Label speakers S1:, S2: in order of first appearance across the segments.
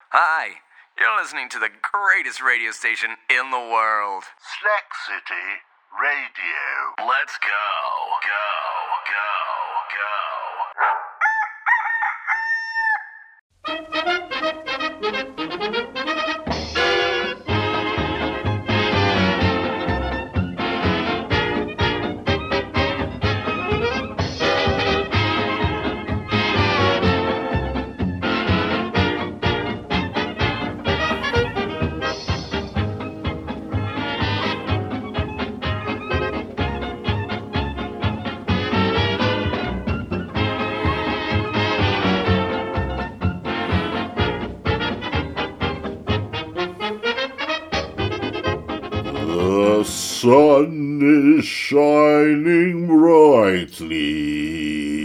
S1: Hi, you're listening to the greatest radio station in the world.
S2: Slack City Radio.
S1: Let's go, go,
S3: The sun is shining brightly.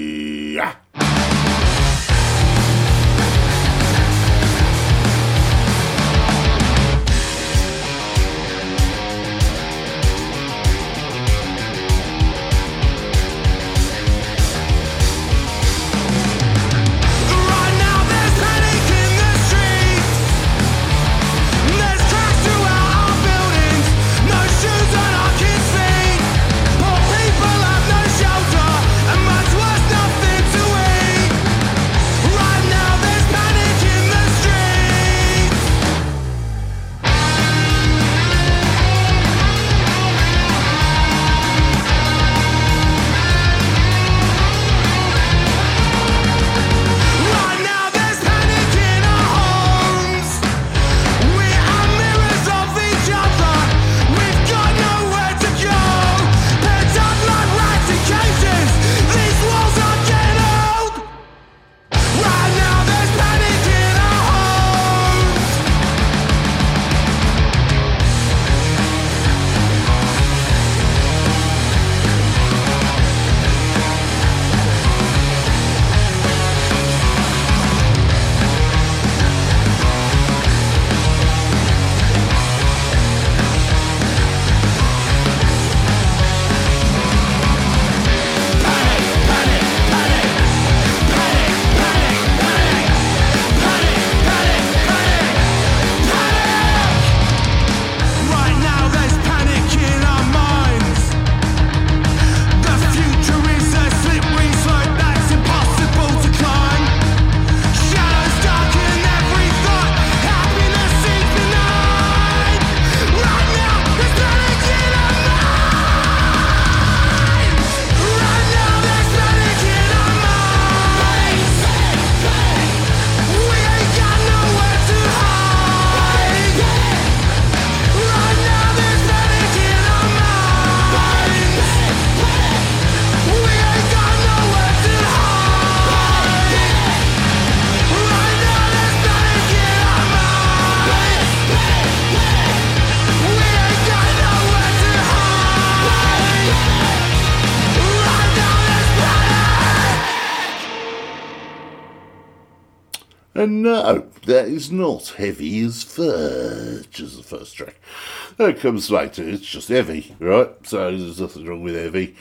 S3: And no, that is not Heavy as Fudge as the first track. That comes later, it's just Heavy, right? So there's nothing wrong with Heavy.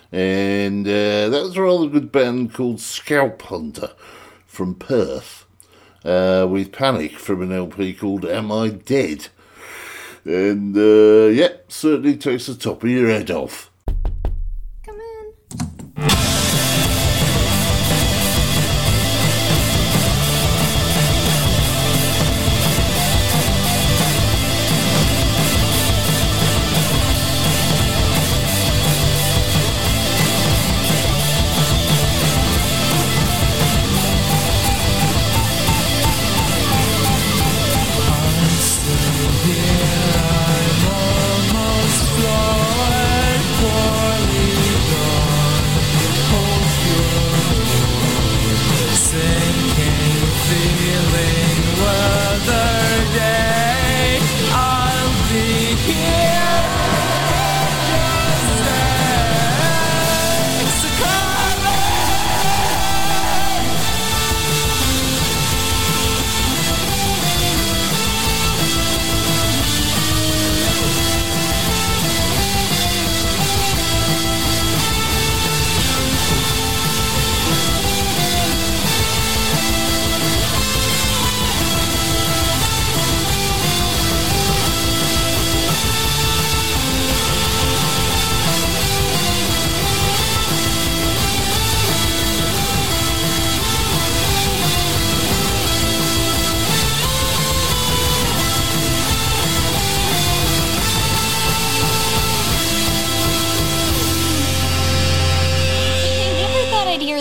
S3: And that was a rather good band called Scalp Hunter from Perth, with Panic from an LP called Am I Dead? And yeah, certainly takes the top of your head off.
S4: I'm almost flying.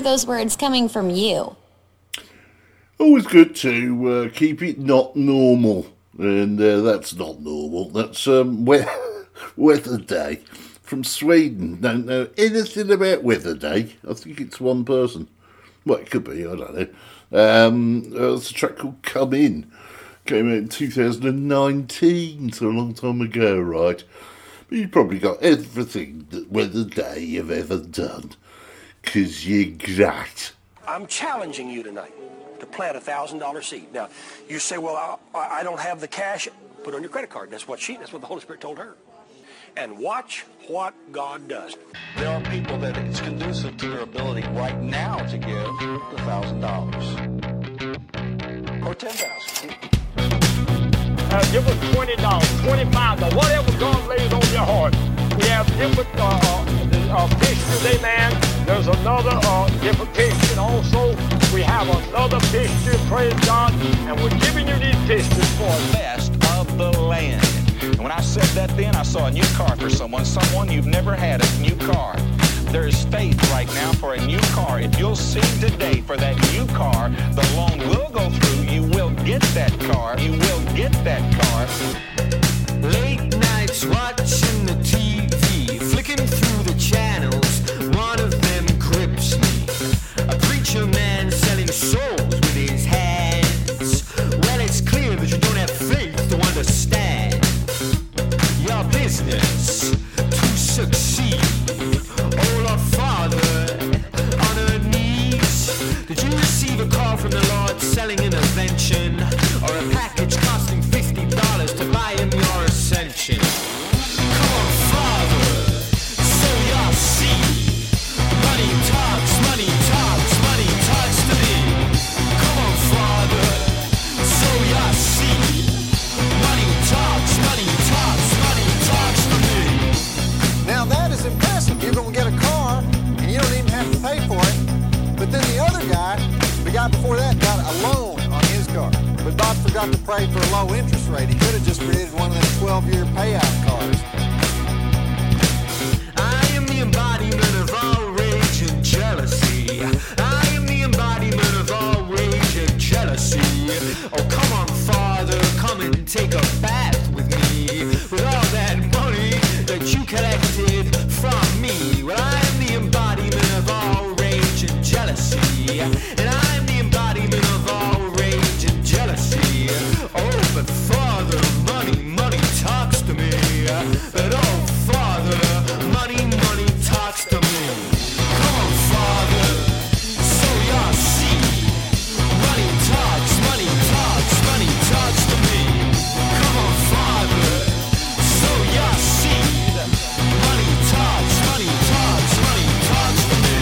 S4: those words coming from you?
S3: Always good to keep it not normal. And that's not normal. That's Weather Day from Sweden. Don't know anything about Weather Day. I think it's one person. Well, it could be, I don't know. It's a track called Come In. Came out in 2019, so a long time ago, right? But you probably got everything that Weather Day you've ever done. 'Cause you're great.
S5: I'm challenging you tonight to plant a $1,000 seed. Now, you say, well, I don't have the cash. Put it on your credit card. That's what the Holy Spirit told her. And watch what God does.
S6: There are people that it's conducive to their ability right now to give $1,000 or $10,000.
S7: Give us $20, $25, whatever God lays on your heart. We have different pictures, amen. There's another different picture also. We have another picture, praise God, and we're giving you these pictures for the
S6: best of the land. And when I said that then, I saw a new car for someone you've never had a new car. There is faith right now for a new car. If you'll seed today for that new car, the loan will go through. You will get that car. You will get that car.
S8: Late nights watching the TV, flicking through the channels, one of them grips me. A preacher man selling souls with his hands. Well, it's clear that you don't have faith to understand your business to succeed. Oh, Lord Father, on her knees, did you receive a call from the Lord selling an invention or a package costing $50 to buy him your ascension? Come on, Father, sow your seed. Money talks to me. Come on, Father, sow your seed. Money talks to me.
S9: Now that is impressive. You're going to get a car, and you don't even have to pay for it. But then the other guy, the guy before that, got a loan on his car. But Bob forgot to pray for a low interest rate. He could have just created one of them 12-year payout cars.
S8: I am the embodiment of all rage and jealousy. I am the embodiment of all rage and jealousy. Oh, come on, Father, come and take a bath with me. With all that money that you collected from me. Well, I am the embodiment of all rage and jealousy. And I am the embodiment of all rage and jealousy. Oh, but Father, money talks to me. But oh, Father, money talks to me. Come on, Father, sow your seed. Money talks to me. Come on, Father, sow your seed. Money talks to me.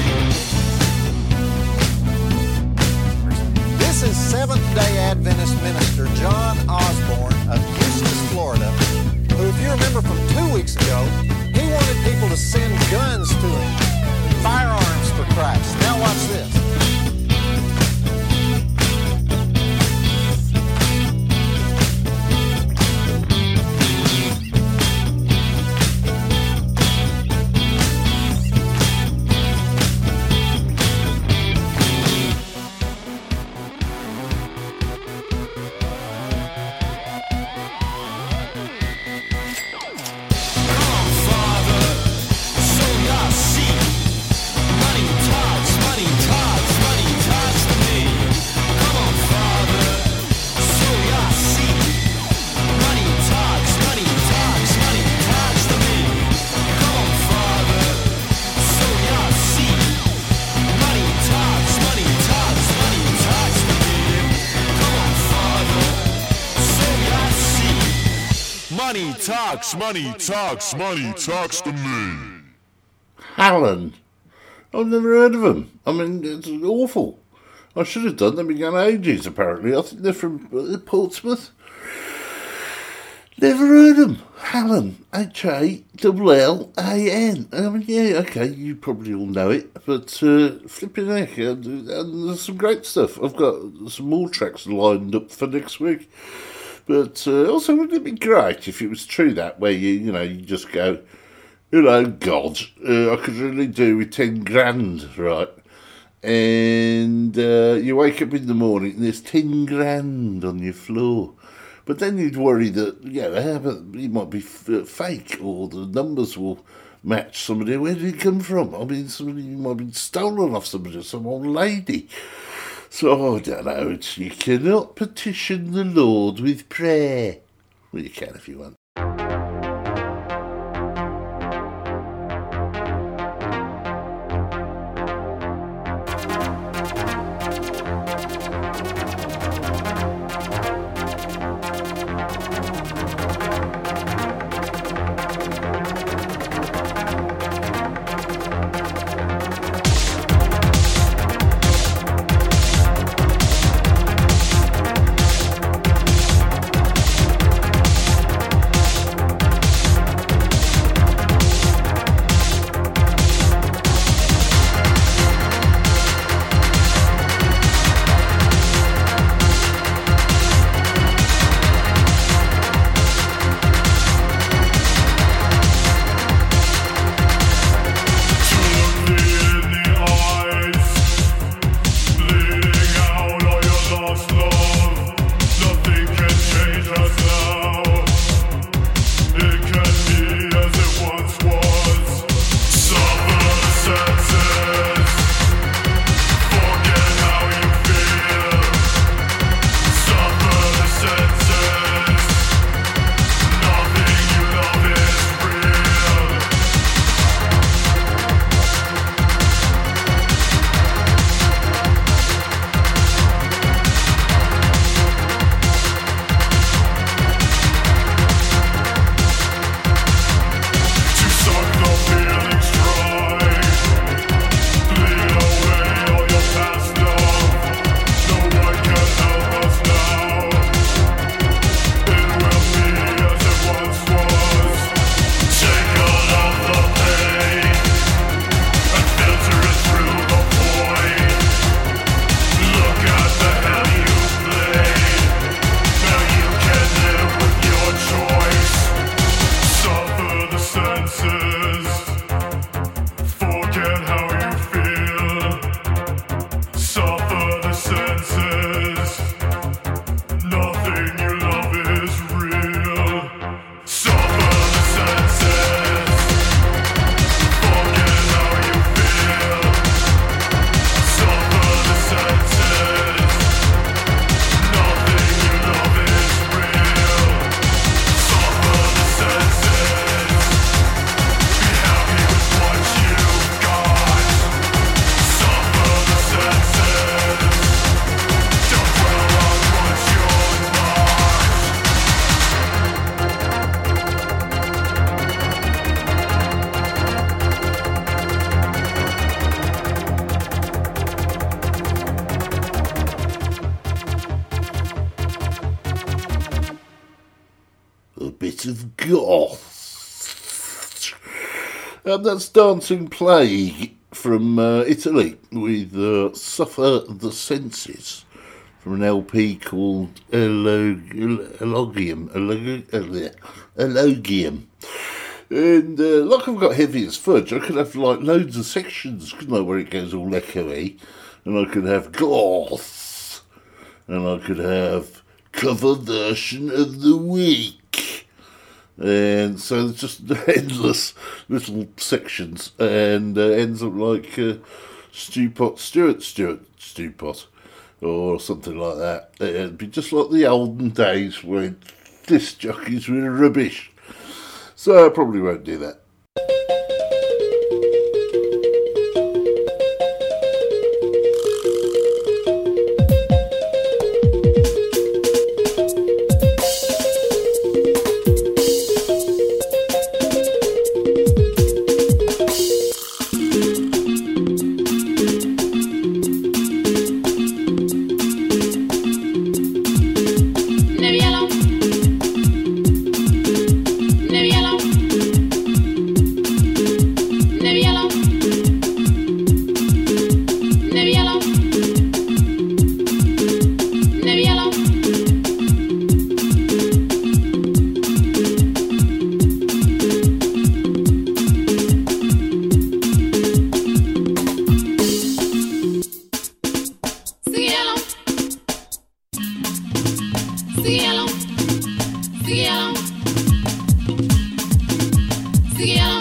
S9: This is Seventh-day Adventist minister John Osborne of Eustis, Florida, who, if you remember from 2 weeks ago, he wanted people to send guns to him, firearms for Christ. Now watch this.
S10: Money talks to me.
S3: Hallen. I've never heard of them. I mean, it's awful. I should have done them. They've been going ages, apparently. I think they're from Portsmouth. Never heard of them. Hallen. Hallan. I mean, yeah, okay, you probably all know it. But flipping heck, and there's some great stuff. I've got some more tracks lined up for next week. But also, wouldn't it be great if it was true that way? You just go, God, I could really do with 10 grand, right? and you wake up in the morning and there's 10 grand on your floor. But then you'd worry that, it might be fake, or the numbers will match somebody. Where did it come from? I mean, somebody might have been stolen off somebody, some old lady. So, I don't know, you cannot petition the Lord with prayer. Well, you can if you want. Of goth. That's Dancing Plague from Italy with Suffer the Senses from an LP called Elogium. And like I've got Heavy as Fudge, I could have like loads of sections, couldn't I, where it goes all echoey, and I could have goth, and I could have cover version of the week. And so it's just endless little sections, and ends up like Stewpot, Stewpot, or something like that. It'd be just like the olden days when disc jockeys were rubbish. So I probably won't do that.
S11: Síguelo, síguelo, síguelo.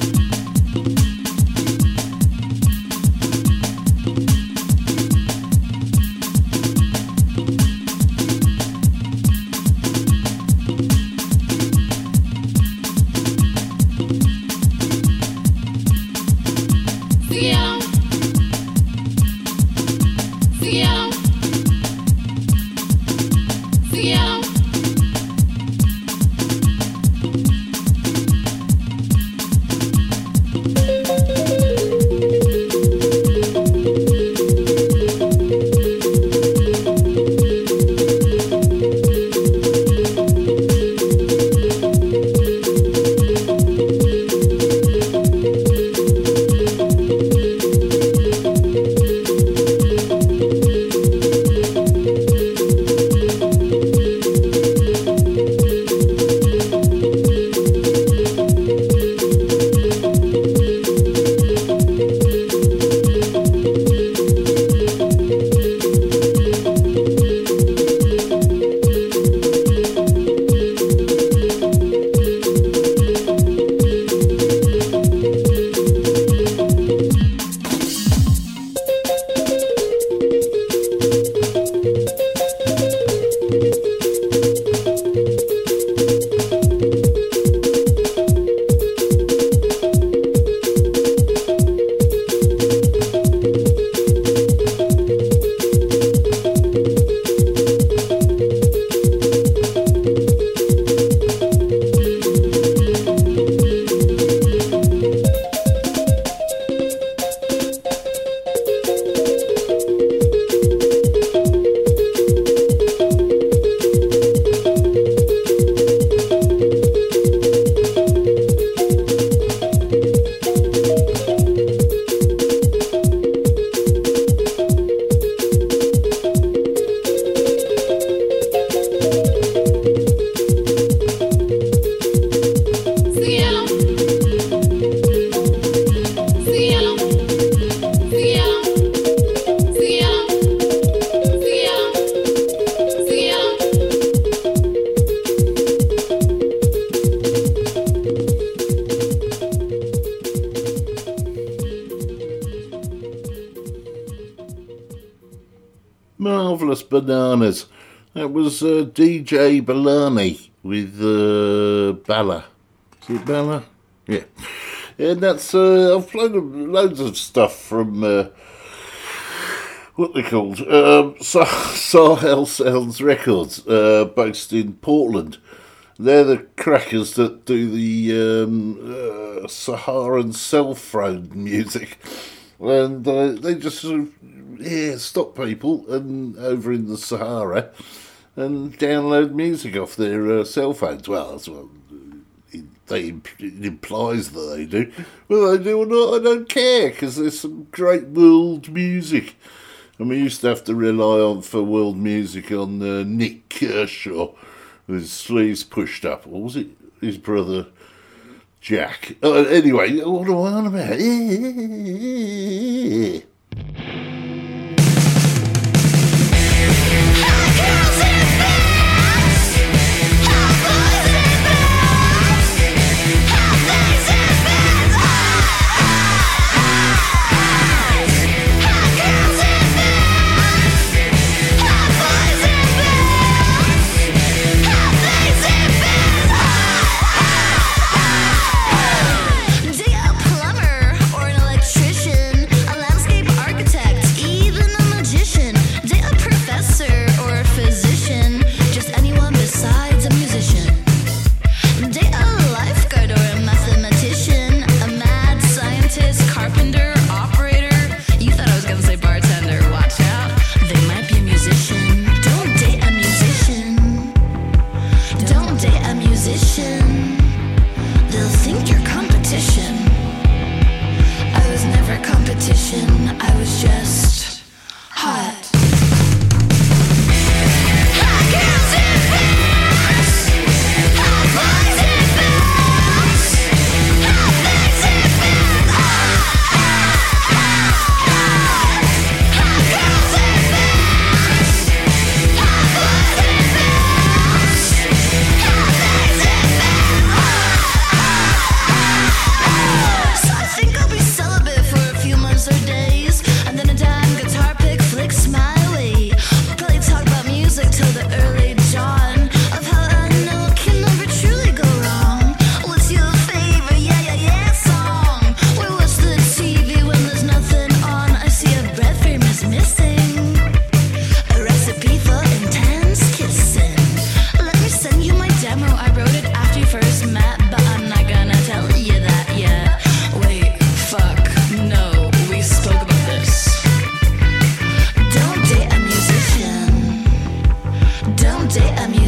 S3: Marvellous Bananas. That was DJ Bellani with Balla. Is it Balla? Yeah. And that's, I've played loads of stuff from, what they called, Sahel Sounds Records, based in Portland. They're the crackers that do the Saharan self-throne music. And they just sort of, stop people and over in the Sahara and download music off their cell phones. Well, that's what it implies that they do. Whether they do or not, I don't care, because there's some great world music. And we used to have to rely on for world music on Nick Kershaw, with his sleeves pushed up. Or was it his brother Jack? Anyway, what am I on about?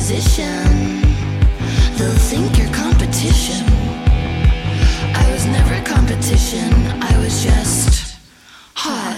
S11: musician. They'll think you're competition. I was never competition, I was just hot.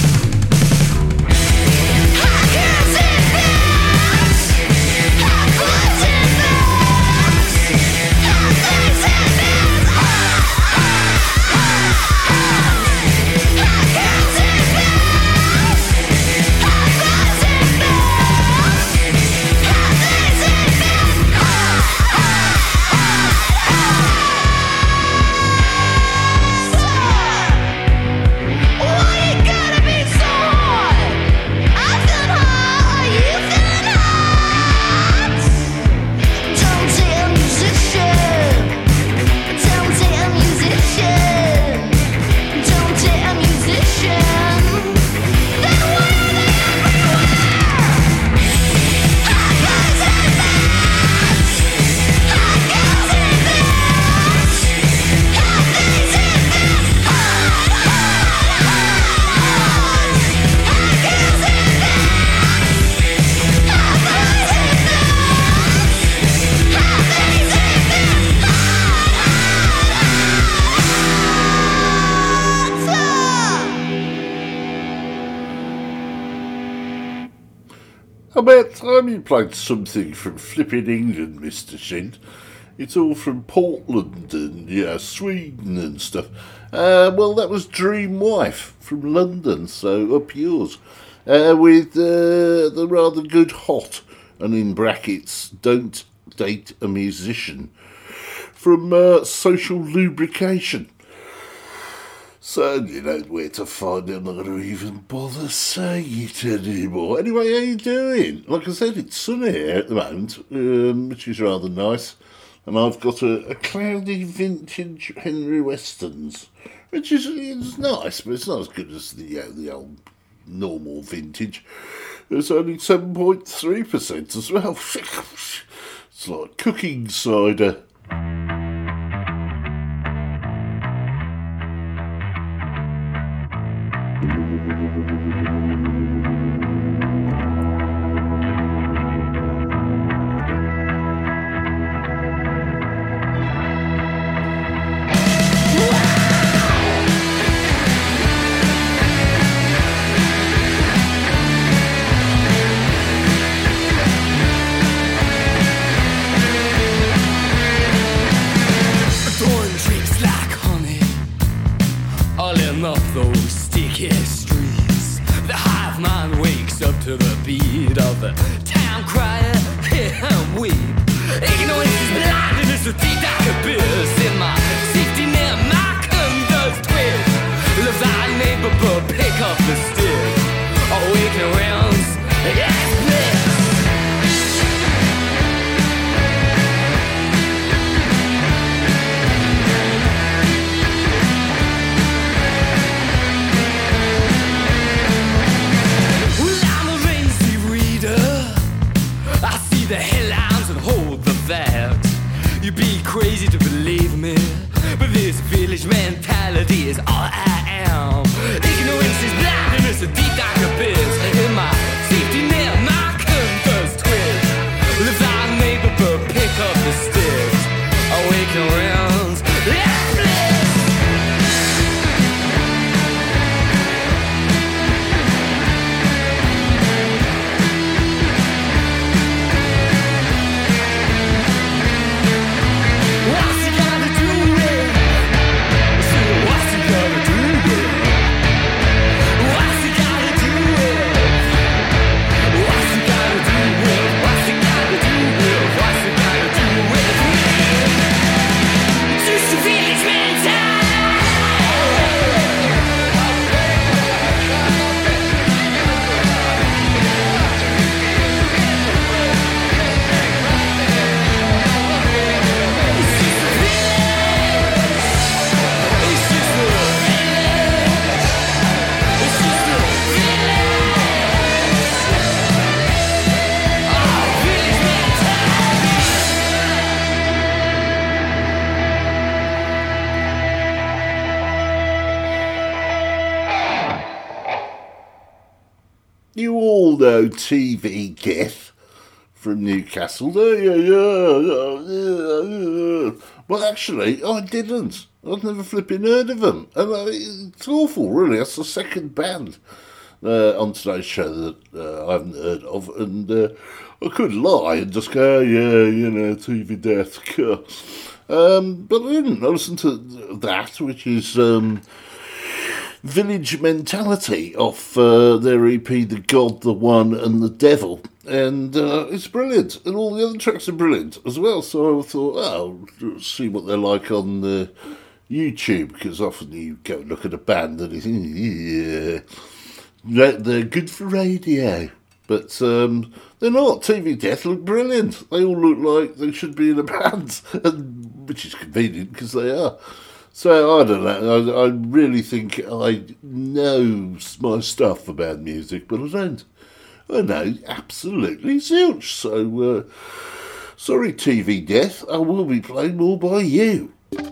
S3: About time you played something from flipping England, Mr. Shint. It's all from Portland and Sweden and stuff. Well, that was Dream Wife from London, so up yours. With the rather good Hot, and in brackets, Don't Date a Musician, from Social Lubrication. So you know where to find it. I'm not going to even bother saying it anymore. Anyway, how you doing? Like I said, it's sunny here at the moment, which is rather nice. And I've got a cloudy vintage Henry Westons, which is it's nice, but it's not as good as the old normal vintage. It's only 7.3% as well. It's like cooking cider.
S8: To the beat of the town crier, and weep. Ignorance is blindness, a deep dark abyss. In my safety net, my conduct twist. Love thy neighbor, but pick up the stick. Awaken realms, yes, bliss. The hellhounds and hold the facts. You'd be crazy to believe me, but this village mentality is all I am. Ignorance is blindness, a deep dark abyss. In my safety net, my compass twist. Live thy neighbor, but pick up the sticks. Awaken realms, yeah, bliss. You all know TV Geth
S3: from Newcastle. Well, actually, I didn't. I'd never flipping heard of them. And it's awful, really. That's the second band on today's show that I haven't heard of. And I could lie and just go, TV Death. But I didn't. I listened to that, which is Village Mentality off their EP, The God, The One and The Devil. And it's brilliant. And all the other tracks are brilliant as well. So I thought, I'll see what they're like on YouTube, because often you go and look at a band and you think, they're good for radio. But they're not. TV Death look brilliant. They all look like they should be in a band, which is convenient because they are. So, I don't know. I really think I know my stuff about music, but I don't. I know absolutely zilch. So, sorry, TV Death. I will be playing more by you.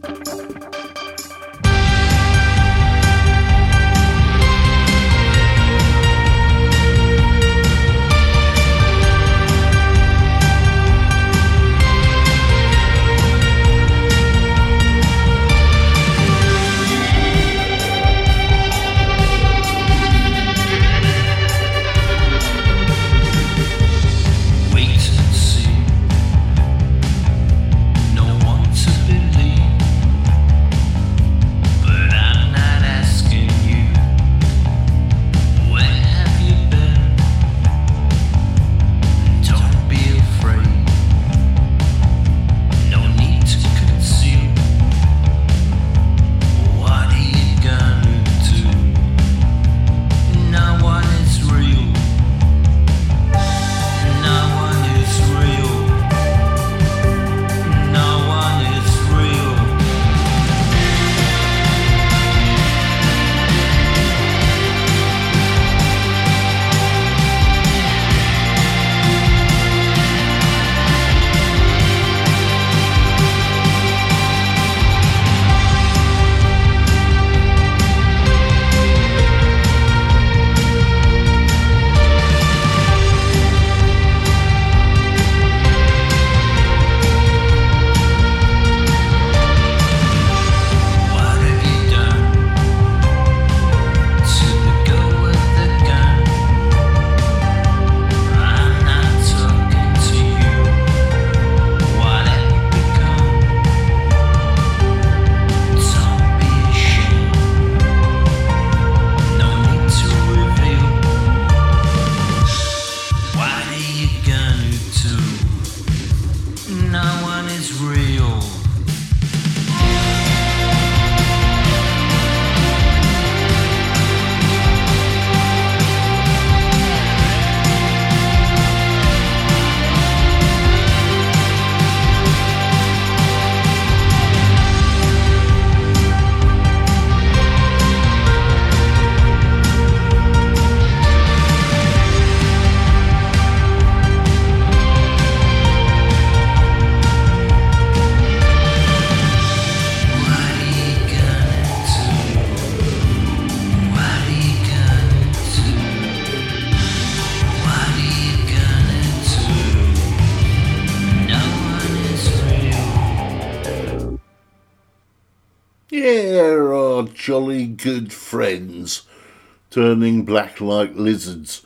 S3: Jolly good friends turning black like lizards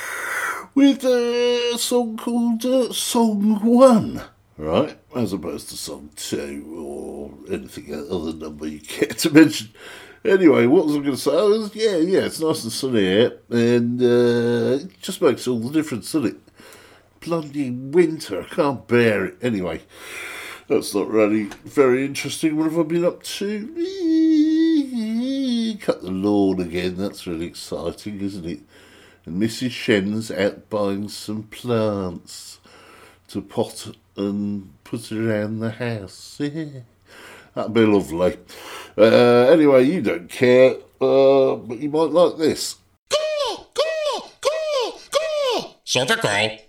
S3: with a song called Song 1, right, as opposed to Song 2 or anything other number you care to mention. Anyway, what was I going to say? It's nice and sunny out, and it just makes all the difference, doesn't it? Bloody winter, I can't bear it. Anyway, that's not really very interesting. What have I been up to? Cut the lawn again, that's really exciting, isn't it? And Mrs. Shen's out buying some plants to pot and put around the house. Yeah. That'd be lovely. Anyway, you don't care, but you might like this.
S10: Cervical.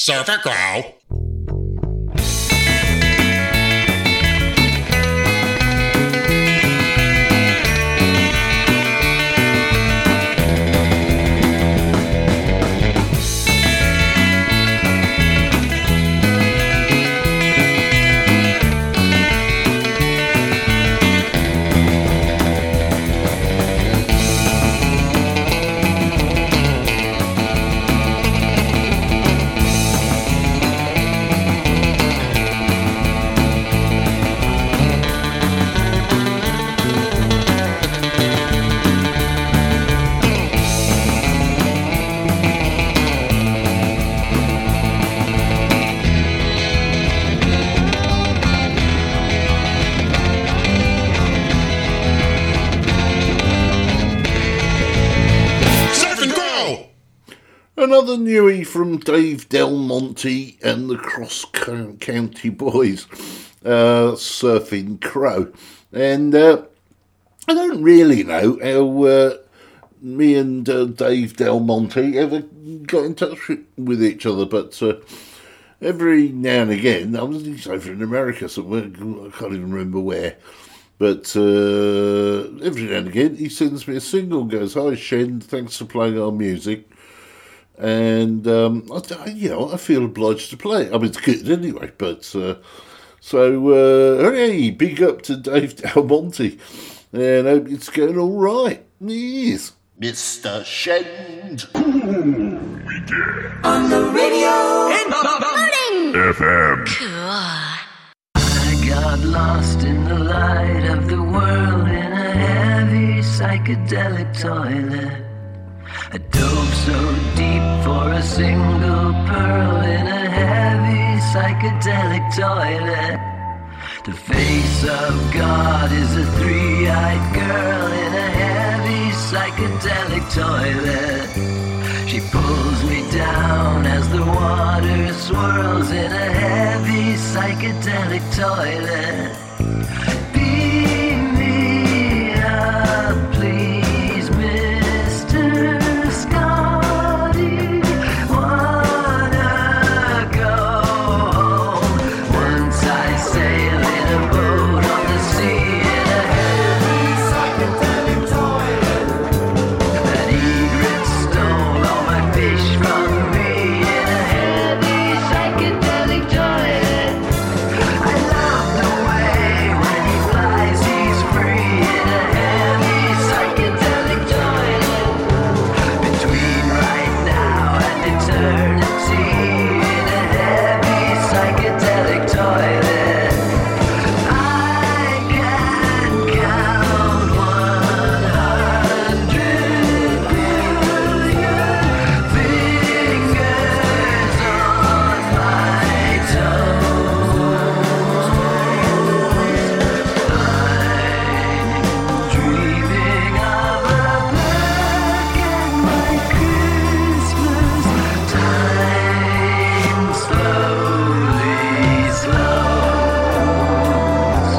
S10: Surfer Girl.
S3: Another newie from Dave Del Monte and the Cross County Boys, Surfing Crow. And I don't really know how me and Dave Del Monte ever got in touch with each other, but every now and again, he's over in America somewhere, I can't even remember where, but every now and again he sends me a single, goes, "Hi Shen, thanks for playing our music." And I feel obliged to play it. I mean, it's good anyway. But hey, big up to Dave Del Monte, and I hope it's going all right. Yes,
S2: Mr. Shend.
S11: On the radio.
S2: FM.
S12: I got lost in the light of the world in a heavy psychedelic toilet. I dove so deep for a single pearl in a heavy psychedelic toilet. The face of God is a three-eyed girl in a heavy psychedelic toilet. She pulls me down as the water swirls in a heavy psychedelic toilet. Beam me up, please, Mr. Scotty, wanna go home. Once I sail in a boat on the sea in a heavy psychedelic toilet. That egret stole all my fish from me in a heavy psychedelic toilet. I love the way when he flies, he's free in a heavy psychedelic toilet. Between right now and eternity in a heavy psychedelic toilet. I can count 100 billion fingers on my toes. I'm dreaming of a black and white Christmas. Time slowly slows.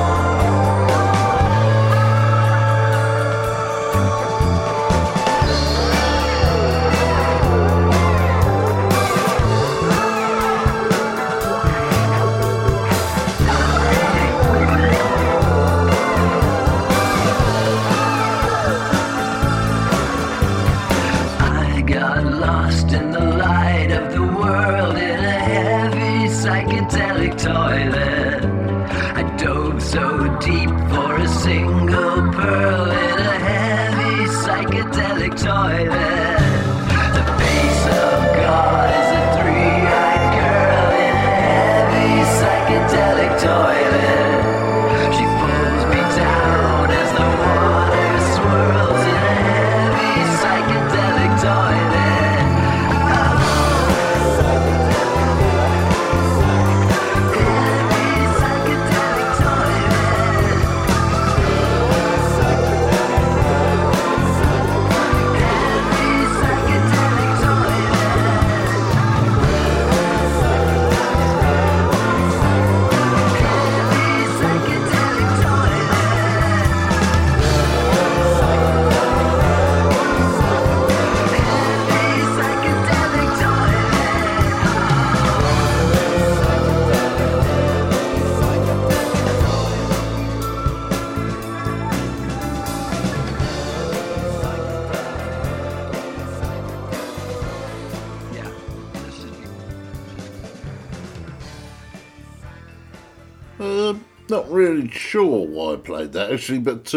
S12: I got lost in the light of the world in a heavy psychedelic toilet. I dove so deep for a single pearl in a heavy psychedelic toilet. The face of God is a three-eyed girl in a heavy psychedelic toilet. She pulls me down as the water swirls in a heavy psychedelic toilet. Heavy psychedelic toilet. Heavy
S3: Not really sure why I played that, actually, but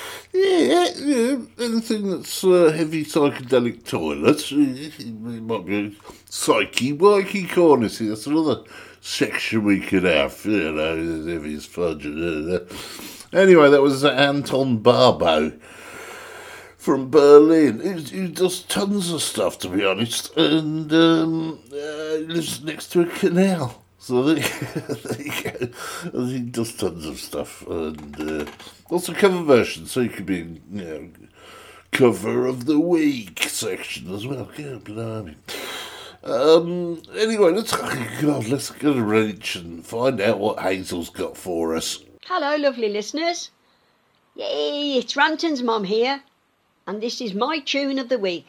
S3: anything that's heavy psychedelic toilets, it might be psyche, wikey corner. See, that's another section we could have, you know, heavy as fudge. Anyway, that was Anton Barbo from Berlin, who does tons of stuff, to be honest, and lives next to a canal. So there you go. He does tons of stuff, and also cover versions, so he could be in, you know, cover of the week section as well. God blimey. Anyway, let's go to Redditch and find out what Hazel's got for us.
S13: Hello, lovely listeners. Yay, it's Ranton's mum here, and this is my tune of the week.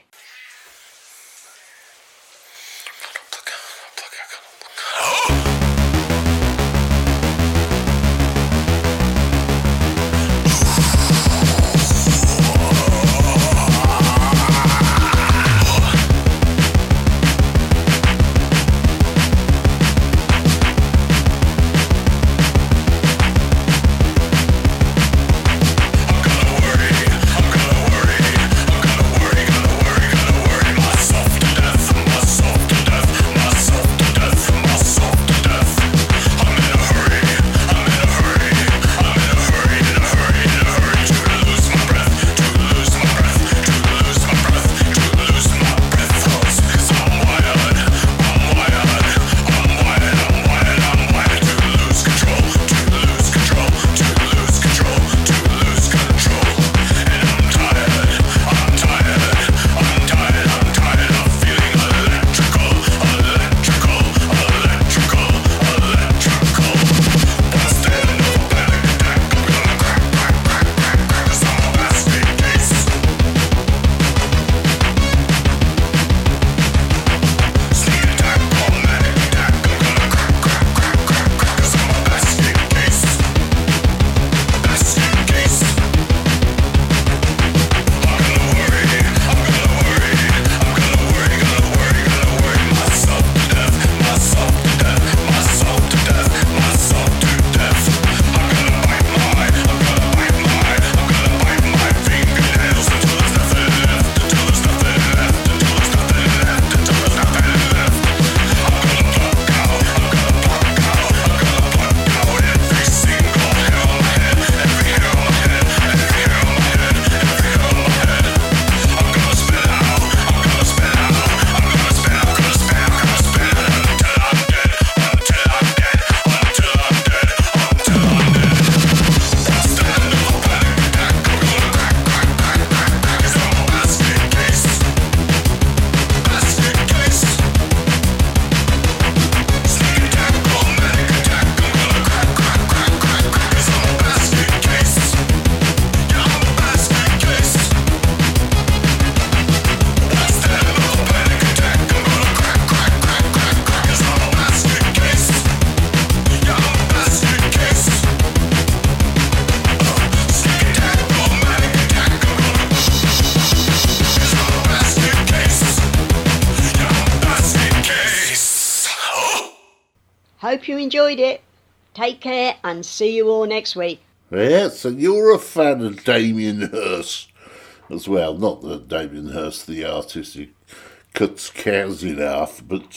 S13: Hope you enjoyed it. Take care and see you all next week.
S3: Yes, and you're a fan of Damien Hirst as well. Not that Damien Hirst, the artist who cuts cows in half, but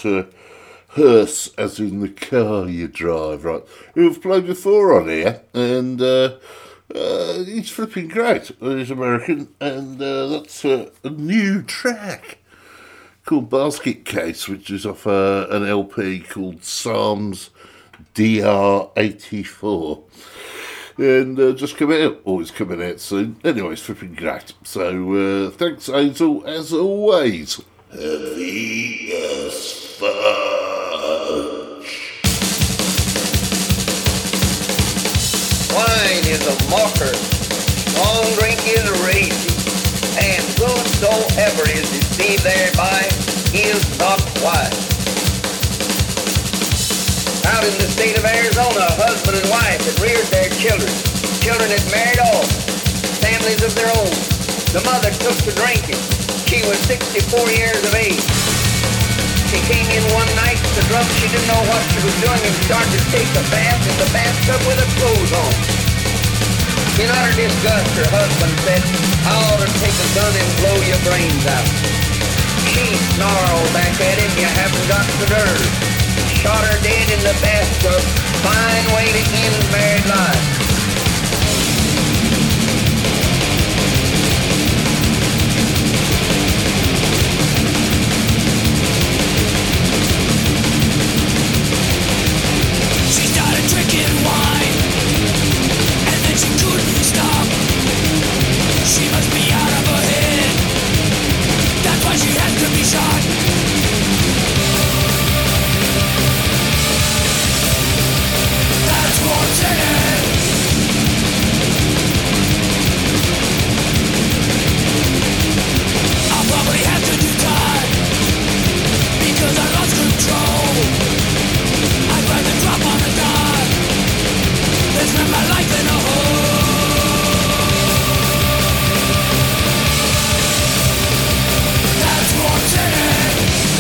S3: Hirst as in the car you drive, right? Who've played before on here, and he's flipping great. He's American, and that's a new track called Basket Case, which is off an LP called Psalms DR84. And just come out, always coming out soon. Anyway, it's flipping great. So thanks, Hazel, as always. Heavy as fudge.
S14: Wine is a mocker, strong drink is a raging, and whosoever is deceived thereby is not wise. Out in the state of Arizona, a husband and wife had reared their children. Children had married off, families of their own. The mother took to drinking. She was 64 years of age. She came in one night so drunk she didn't know what she was doing and started to take a bath in the bathtub with her clothes on. In utter disgust, her husband said, I ought to take a gun and blow your brains out. She snarled back at him, you haven't got the nerve. Shot her dead in the bathtub. Fine way to end married life.
S8: She started drinking wine, and then she couldn't stop. She must be out of her head. That's why she has to be shot. That's what's in it. I'll probably have to do time because I lost control. I'd rather drop on a dime than spend my life in a hole. That's what's in it.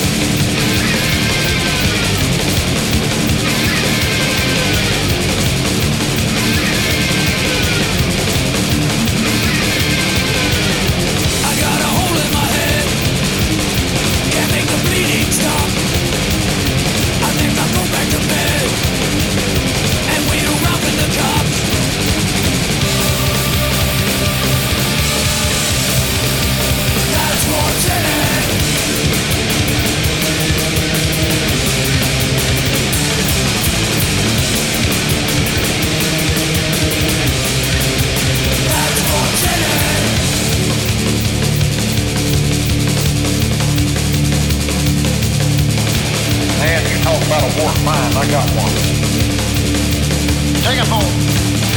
S8: I got a hole in my head, can't make the bleeding stop. I think I'll go back to bed and wait around with the cops. That's what's in it. That's what's in it.
S7: Man, you talk about a warped mind, I got one. Take it home.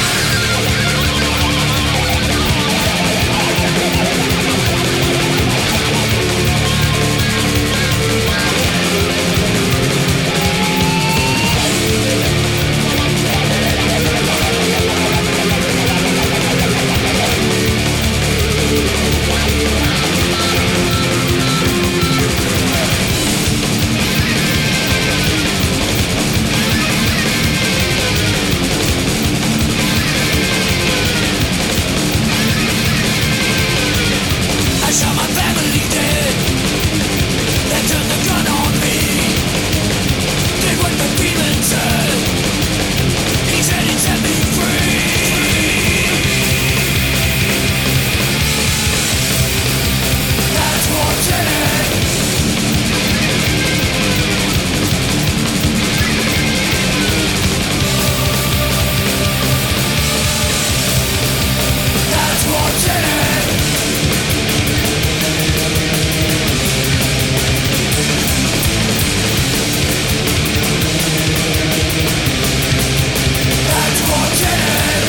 S7: I shot my family dead, then turned the gun on me. Did what the demon said. He said he'd set me free. That's what's in it. That's what's in it. That's what's in it.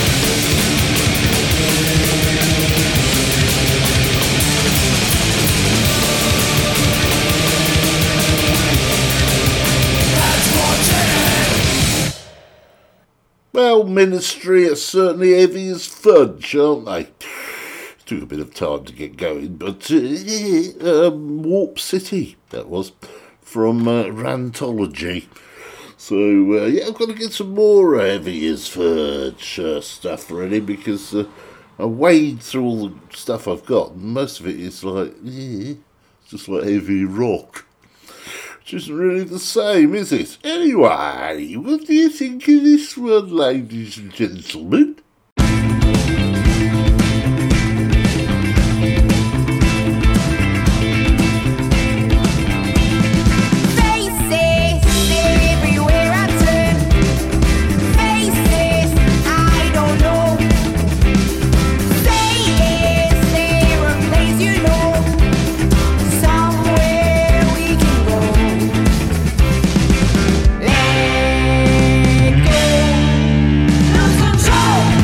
S7: That's what's in it.
S3: Well, Ministry are certainly heavy as fudge, aren't they? Took a bit of time to get going, but Warp City, that was, from Rantology. So, yeah, I've got to get some more heavy as fudge stuff ready, because I wade through all the stuff I've got, and most of it is like, it's just like heavy rock. Which isn't really the same, is it? Anyway, what do you think of this one, ladies and gentlemen?
S11: Let go, lose control.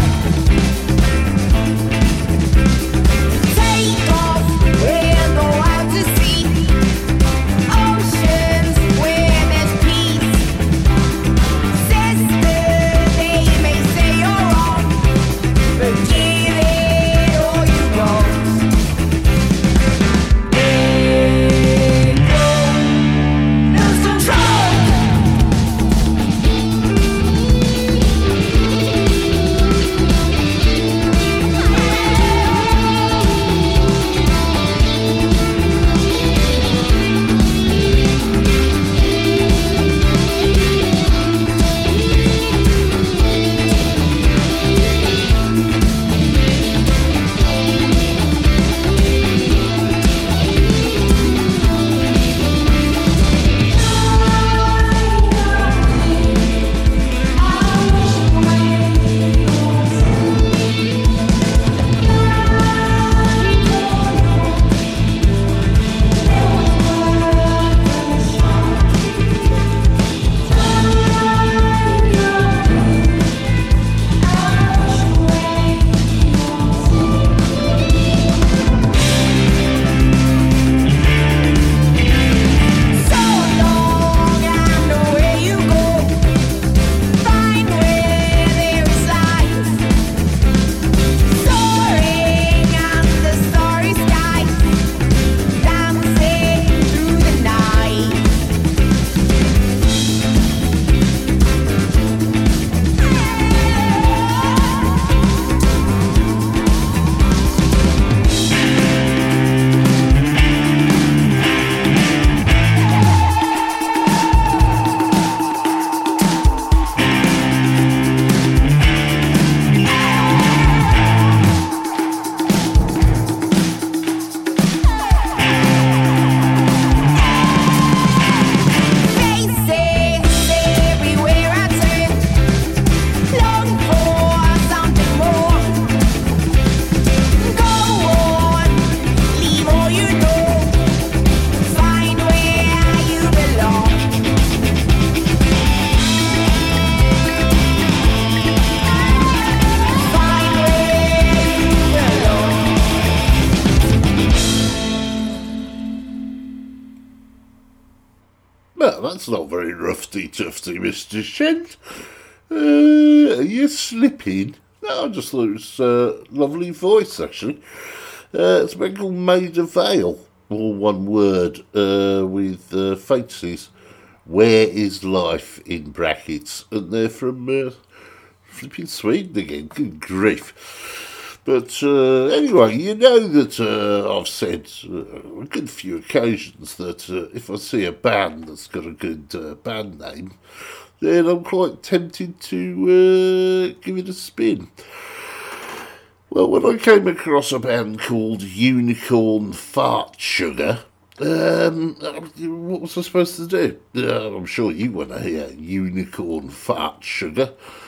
S3: that's not very roughy-tufty, Mr. Shent. Are you slipping? No, I just thought it was a lovely voice, actually. It's a band called Maida Vale, all one word, with faces. Where is life, in brackets? And they're from flipping Sweden again, good grief. But anyway, you know that I've said on a good few occasions that if I see a band that's got a good band name, then I'm quite tempted to give it a spin. Well, when I came across a band called Unicorn Fart Sugar, what was I supposed to do? I'm sure you want to hear Unicorn Fart Sugar.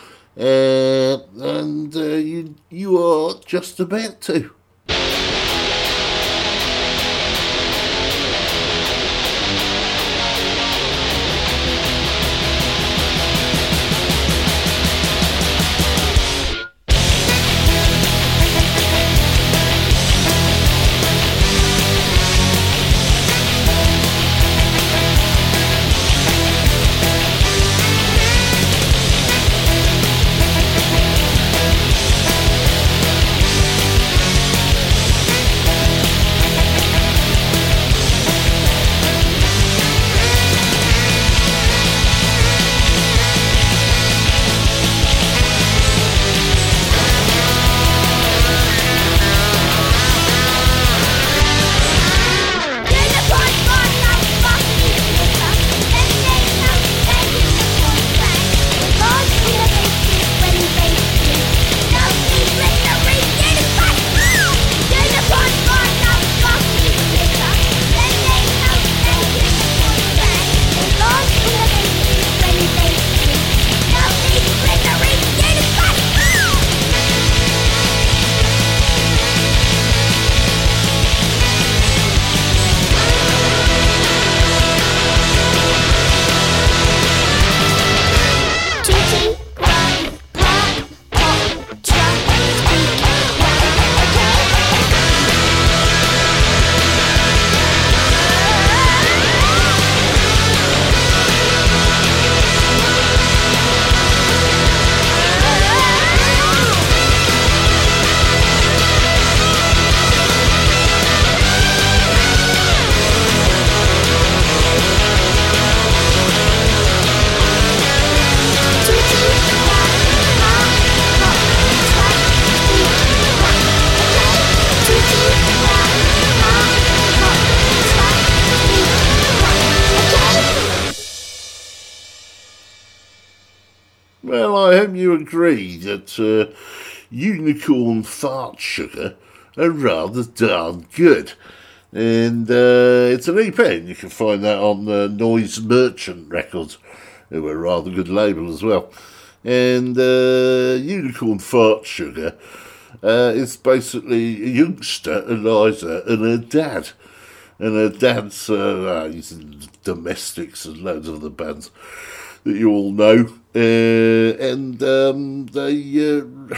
S3: And you are just about to. Well, I hope you agree that Unicorn Fart Sugar are rather darn good. And it's an EP, and you can find that on Noise Merchant Records, who are a rather good label as well. And Unicorn Fart Sugar is basically a youngster, Eliza, and her dad. And her dad's he's in Domestics and loads of other bands that you all know. And they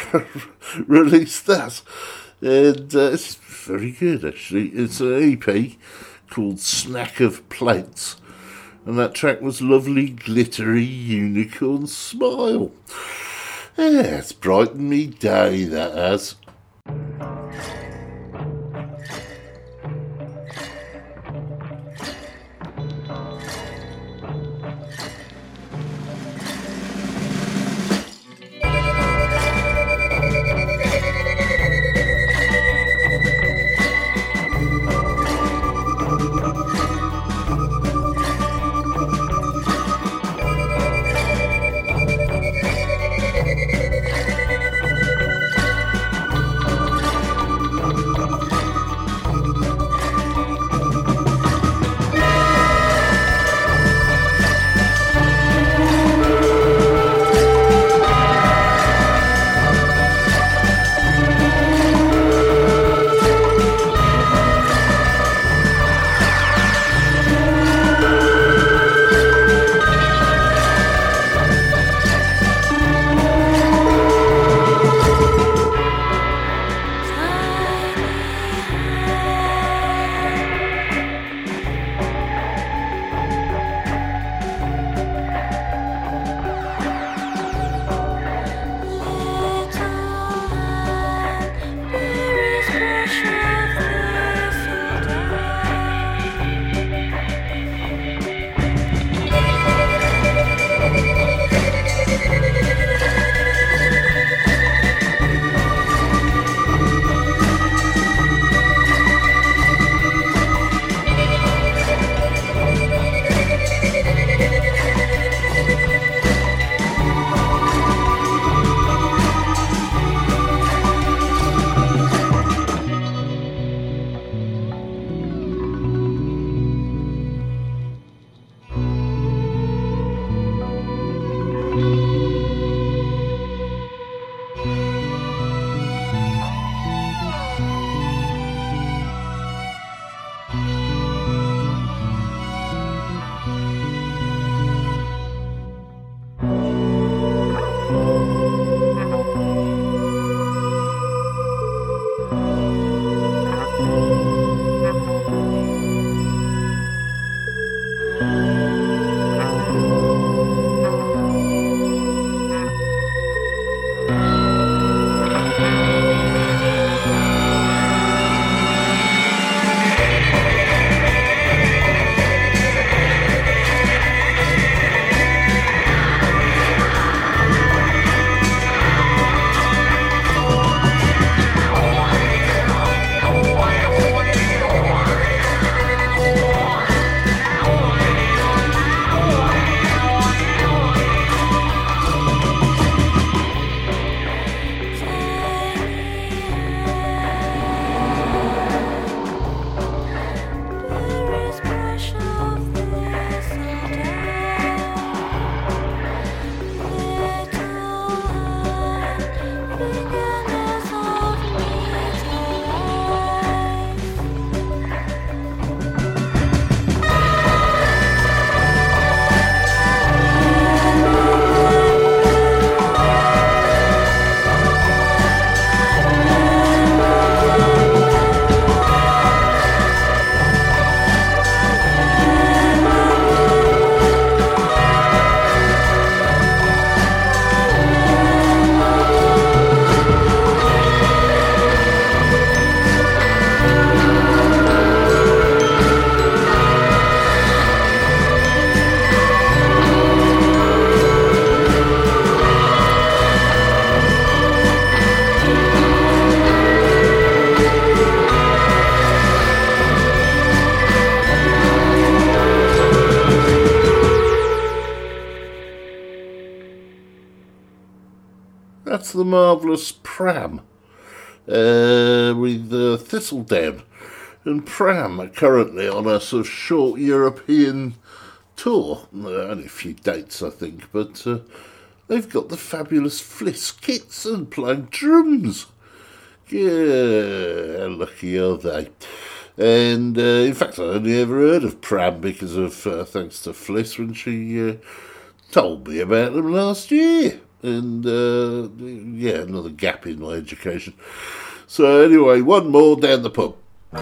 S3: released that. And it's very good, actually. It's an EP called Snack of Plates. And that track was Lovely Glittery Unicorn Smile. Yeah, it's brightened me day, that has. That's the marvellous Pram with Thistledown. And Pram are currently on a sort of short European tour. Only a few dates, I think, but they've got the fabulous Fliss kits and playing drums. Yeah, how lucky are they? And in fact, I only ever heard of Pram because of thanks to Fliss when she told me about them last year. And yeah, another gap in my education. So anyway, one more down the pub.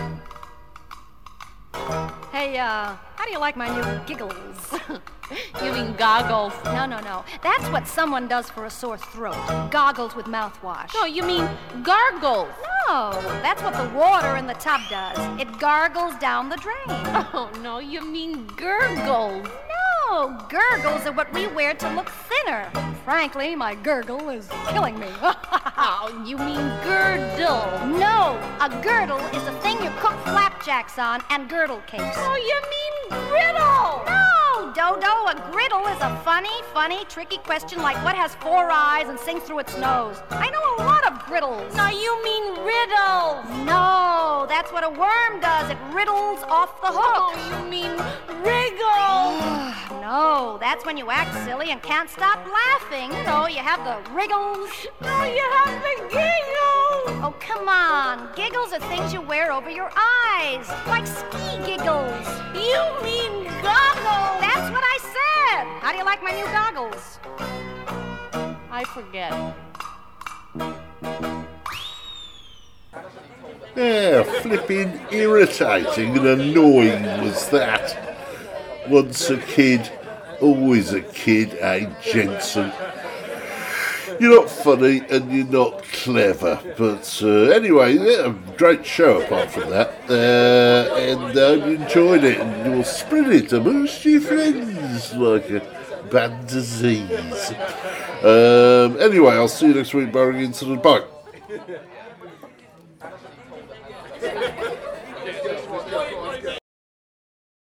S15: Hey, how do you like my new giggles? You mean goggles? No. That's what someone does for a sore throat. Goggles with mouthwash.
S16: No, you mean gargles.
S15: No, that's what the water in the tub does. It gargles down the drain.
S16: Oh, no, you mean gurgles.
S15: No, gurgles are what we wear to look thinner. Frankly, my gurgle is killing me.
S16: Oh, you mean girdle.
S15: No, a girdle is the thing you cook flapjacks on and girdle cakes.
S16: Oh, you mean griddle.
S15: No, Dodo, a griddle is a funny, tricky question like what has 4 eyes and sings through its nose. I know a lot of griddles.
S16: No, you mean riddles.
S15: No, that's what a worm does. It riddles off the hook.
S16: Oh, you mean wriggle.
S15: No, that's when you act silly and can't stop laughing. You know, you have the wriggles.
S16: No, you have the giggles.
S15: Oh, come on. Giggles are things you wear over your eyes, like ski giggles.
S16: You mean goggles.
S15: That's what I said. How do you like my new goggles?
S16: I forget.
S3: Yeah, flipping irritating and annoying was that. Once a kid, always a kid, eh, Jensen? You're not funny and you're not clever, but anyway, yeah, great show apart from that, and I enjoyed it, and you'll spread it amongst your friends like a bad disease. Anyway, I'll see you next week, barring incident. Bye.